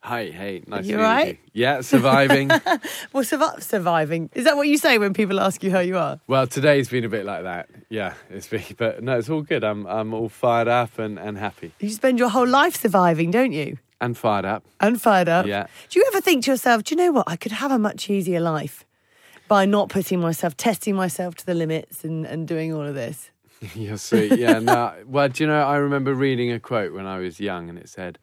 Hey, nice You to meet right? you. Yeah, surviving. Well, surviving. Is that what you say when people ask you how you are? Well, today's been a bit like that. Yeah, but no, it's all good. I'm all fired up and happy. You spend your whole life surviving, don't you? And fired up. And fired up. Yeah. Do you ever think to yourself, do you know what? I could have a much easier life by not testing myself to the limits and doing all of this? You're sweet. Yeah, no. Well, do you know, I remember reading a quote when I was young and it said,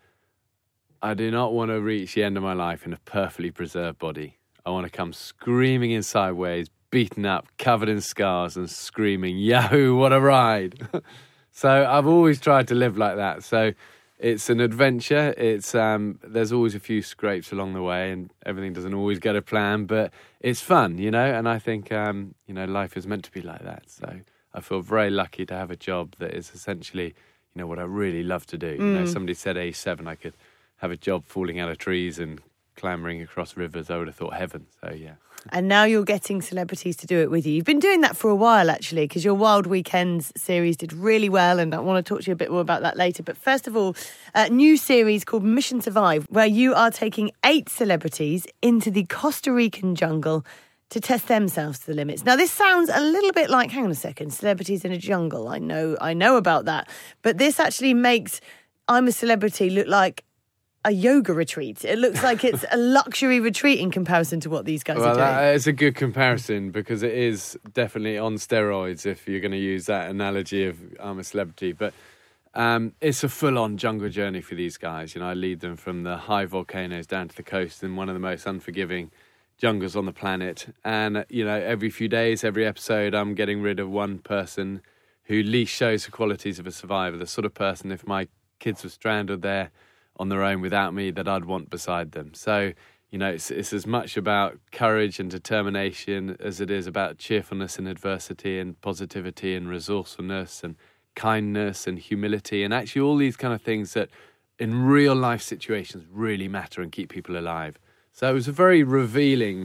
I do not want to reach the end of my life in a perfectly preserved body. I want to come screaming in sideways, beaten up, covered in scars and screaming, Yahoo, what a ride. So I've always tried to live like that. So it's an adventure. It's there's always a few scrapes along the way and everything doesn't always go to plan, but it's fun, you know, and I think, life is meant to be like that. So I feel very lucky to have a job that is essentially, what I really love to do. You know, somebody said age 7 I could have a job falling out of trees and clambering across rivers. I would have thought heaven. So, yeah. And now you're getting celebrities to do it with you. You've been doing that for a while, actually, because your Wild Weekends series did really well, and I want to talk to you a bit more about that later. But first of all, a new series called Mission Survive, where you are taking 8 celebrities into the Costa Rican jungle to test themselves to the limits. Now, this sounds a little bit like, hang on a second, celebrities in a jungle. I know about that. But this actually makes I'm a Celebrity look like a yoga retreat. It looks like it's a luxury retreat in comparison to what these guys are doing. Well, that is a good comparison because it is definitely on steroids if you're going to use that analogy of I'm a celebrity. But it's a full-on jungle journey for these guys. I lead them from the high volcanoes down to the coast in one of the most unforgiving jungles on the planet. And, every few days, every episode, I'm getting rid of one person who least shows the qualities of a survivor, the sort of person, if my kids were stranded there on their own without me, that I'd want beside them. So, it's as much about courage and determination as it is about cheerfulness in adversity and positivity and resourcefulness and kindness and humility and actually all these kind of things that in real life situations really matter and keep people alive. So it was a very revealing,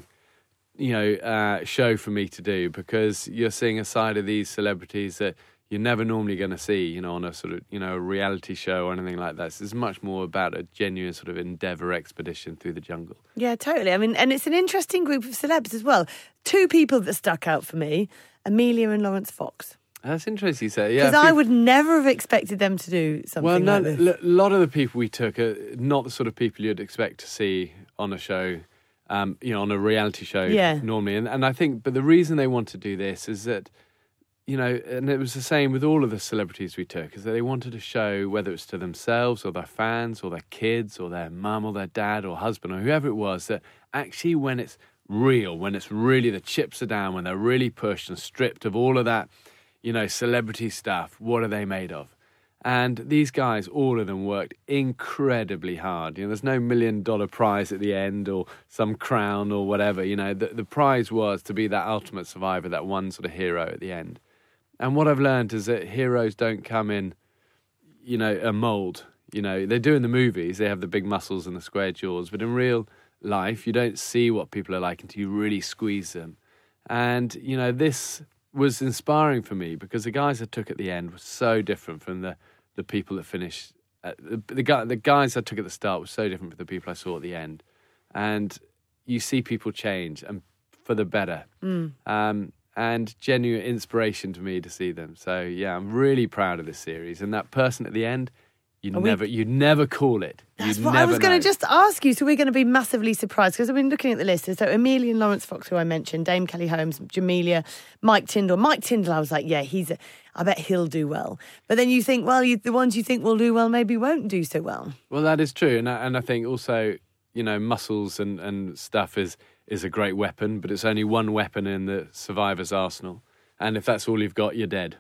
show for me to do because you're seeing a side of these celebrities that you're never normally going to see, on a sort of, a reality show or anything like that. So it's much more about a genuine sort of endeavour expedition through the jungle. Yeah, totally. I mean, and it's an interesting group of celebs as well. 2 people that stuck out for me, Amelia and Lawrence Fox. That's interesting you say. Yeah, because I would never have expected them to do something like this. A lot of the people we took are not the sort of people you'd expect to see on a show, on a reality show normally. And I think, but the reason they want to do this is that, and it was the same with all of the celebrities we took, is that they wanted to show, whether it's to themselves or their fans or their kids or their mum or their dad or husband or whoever it was, that actually when it's real, when it's really the chips are down, when they're really pushed and stripped of all of that, celebrity stuff, what are they made of? And these guys, all of them worked incredibly hard. There's no $1 million prize at the end or some crown or whatever. The prize was to be that ultimate survivor, that one sort of hero at the end. And what I've learned is that heroes don't come in, a mould. They do in the movies. They have the big muscles and the square jaws. But in real life, you don't see what people are like until you really squeeze them. And, this was inspiring for me because the guys I took at the end were so different from the people that finished. The guys I took at the start were so different from the people I saw at the end. And you see people change and for the better. And genuine inspiration to me to see them. So, yeah, I'm really proud of this series. And that person at the end, you'd never call it. That's what I was going to just ask you. So we're going to be massively surprised because I've been looking at the list. So Amelia and Lawrence Fox, who I mentioned, Dame Kelly Holmes, Jamelia, Mike Tyndall. Mike Tyndall, I was like, yeah, I bet he'll do well. But then you think, well, the ones you think will do well maybe won't do so well. Well, that is true. And I think also, muscles and stuff is a great weapon, but it's only one weapon in the survivor's arsenal. And if that's all you've got, you're dead.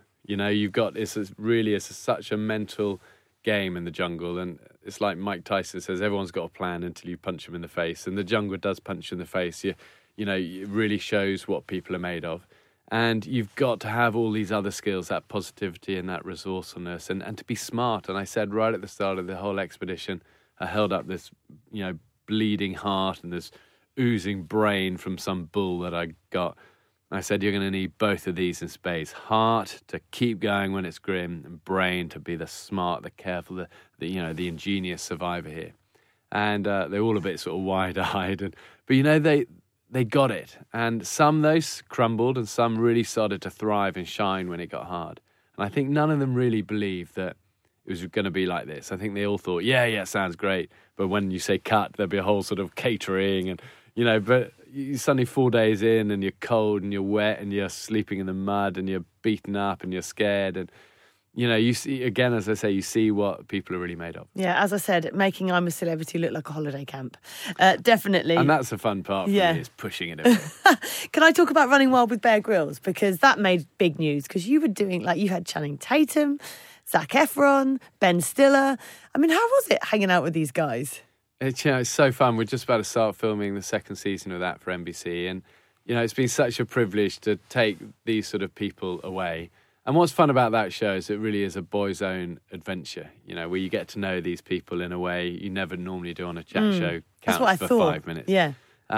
It's such a mental game in the jungle. And it's like Mike Tyson says, everyone's got a plan until you punch them in the face. And the jungle does punch you in the face. It really shows what people are made of. And you've got to have all these other skills, that positivity and that resourcefulness, and to be smart. And I said right at the start of the whole expedition, I held up this, bleeding heart and this oozing brain from some bull that I got. I said, you're going to need both of these in space. Heart to keep going when it's grim, and brain to be the smart, the careful, the ingenious survivor here. and they're all a bit sort of wide-eyed. But, you know, they got it. And some, though, crumbled, and some really started to thrive and shine when it got hard. And I think none of them really believed that it was going to be like this. I think they all thought, yeah, sounds great. But when you say cut, there'll be a whole sort of catering and, you know, but you're suddenly 4 days in and you're cold and you're wet and you're sleeping in the mud and you're beaten up and you're scared. And, you know, you see, again, as I say, you see what people are really made of. Yeah, as I said, making I'm a Celebrity look like a holiday camp. Definitely. And that's the fun part for me, is pushing it a bit. Can I talk about Running Wild with Bear Grylls? Because that made big news, because you were doing, like, you had Channing Tatum, Zac Efron, Ben Stiller. I mean, how was it hanging out with these guys? It's so fun. We're just about to start filming the second season of that for NBC. And, you know, it's been such a privilege to take these sort of people away. And what's fun about that show is it really is a boy's own adventure, you know, where you get to know these people in a way you never normally do on a chat show. That's what I thought. 5 minutes. Yeah.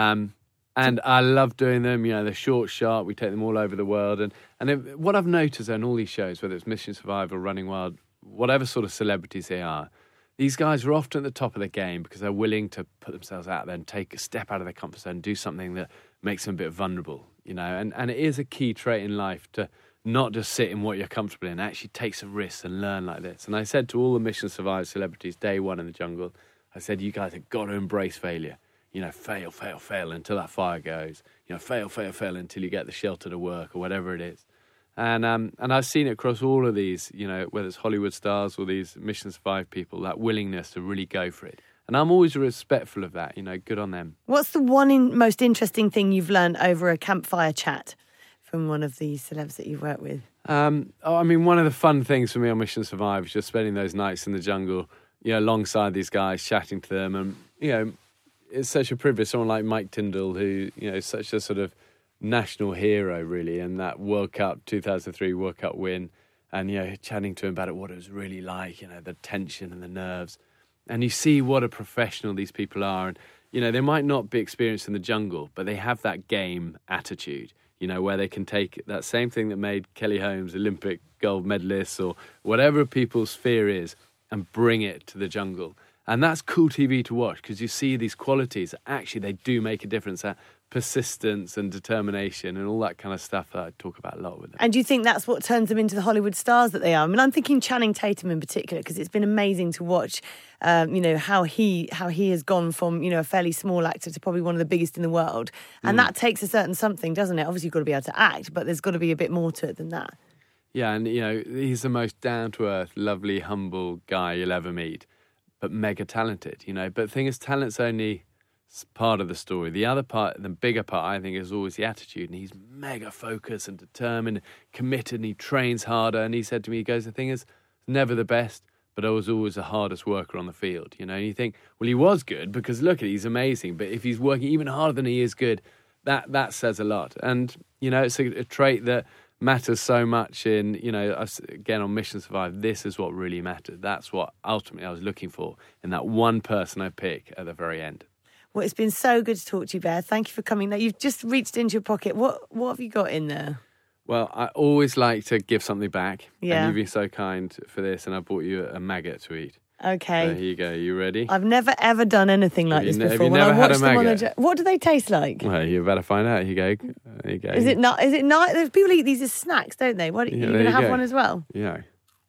And I love doing them. You know, they're short, sharp. We take them all over the world. And what I've noticed on all these shows, whether it's Mission Survival, Running Wild, whatever sort of celebrities they are, these guys are often at the top of their game because they're willing to put themselves out there and take a step out of their comfort zone, do something that makes them a bit vulnerable, you know. And it is a key trait in life to not just sit in what you're comfortable in, actually take some risks and learn like this. And I said to all the Mission Survival celebrities, day one in the jungle, I said, you guys have got to embrace failure. You know, fail until that fire goes. You know, fail until you get the shelter to work or whatever it is. And I've seen it across all of these, you know, whether it's Hollywood stars or these Mission Survive people, that willingness to really go for it. And I'm always respectful of that, you know, good on them. What's the one most interesting thing you've learned over a campfire chat from one of these celebs that you've worked with? I mean, one of the fun things for me on Mission Survive is just spending those nights in the jungle, you know, alongside these guys, chatting to them. And, you know, it's such a privilege, someone like Mike Tindall, who, you know, is such a sort of national hero, really, and that World Cup, 2003 World Cup win, and, you know, chatting to him about what it was really like, you know, the tension and the nerves. And you see what a professional these people are. And, you know, they might not be experienced in the jungle, but they have that game attitude, you know, where they can take that same thing that made Kelly Holmes Olympic gold medalist or whatever people's fear is and bring it to the jungle. And that's cool TV to watch because you see these qualities. Actually, they do make a difference. That persistence and determination and all that kind of stuff that I talk about a lot with them. And do you think that's what turns them into the Hollywood stars that they are? I mean, I'm thinking Channing Tatum in particular because it's been amazing to watch, you know, how he has gone from, you know, a fairly small actor to probably one of the biggest in the world. And that takes a certain something, doesn't it? Obviously, you've got to be able to act, but there's got to be a bit more to it than that. Yeah, and, you know, he's the most down-to-earth, lovely, humble guy you'll ever meet. But mega talented, you know. But the thing is, talent's only part of the story. The other part, the bigger part, I think, is always the attitude. And he's mega focused and determined, committed, and he trains harder. And he said to me, he goes, the thing is, never the best, but I was always the hardest worker on the field, you know. And you think, well, he was good because look at it, he's amazing. But if he's working even harder than he is good, that says a lot. And, you know, it's a trait that matters so much in, you know, again, on Mission Survive, this is what really mattered. That's what ultimately I was looking for in that one person I pick at the very end. Well, it's been so good to talk to you, Bear. Thank you for coming. Now, you've just reached into your pocket. What have you got in there? Well, I always like to give something back. Yeah. And you've been so kind for this, and I bought you a maggot to eat. Okay. So here you go. You ready? I've never, ever done anything like this before. Have you never had a maggot? What do they taste like? Well, you better find out. Here you go. There you go. Is it not? People eat these as snacks, don't they? What, you're going to have one as well? Yeah.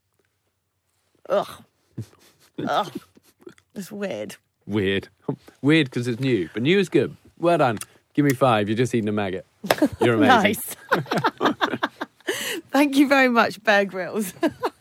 Ugh. Ugh. It's weird. Weird because it's new. But new is good. Well done. Give me 5. You're just eating a maggot. You're amazing. Nice. Thank you very much, Bear Grylls.